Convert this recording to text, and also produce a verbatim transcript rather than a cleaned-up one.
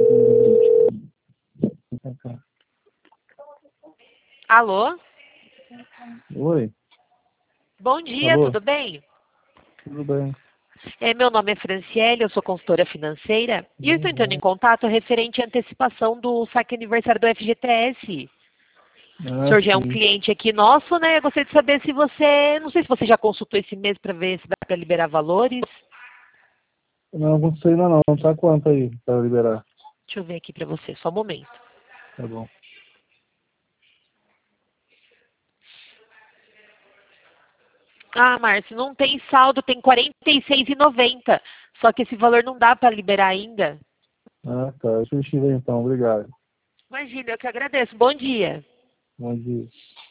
Alô? Oi. Bom dia, Alô? tudo bem? Tudo bem? É, meu nome é Franciele, eu sou consultora financeira e eu estou entrando em Uhum. contato referente à antecipação do saque aniversário do F G T S. O Ah, senhor já é um sim. cliente aqui nosso, né? Eu gostaria de saber se você, não sei se você já consultou esse mês para ver se dá para liberar valores. Não, não sei ainda não. Tá quanto aí para liberar? Deixa eu ver aqui para você, só um momento. Tá bom. Ah, Márcio, não tem saldo, tem quarenta e seis reais e noventa centavos. Só que esse valor não dá para liberar ainda. Ah, tá. Deixa eu te ver então. Obrigado. Imagina, eu que agradeço. Bom dia. Bom dia.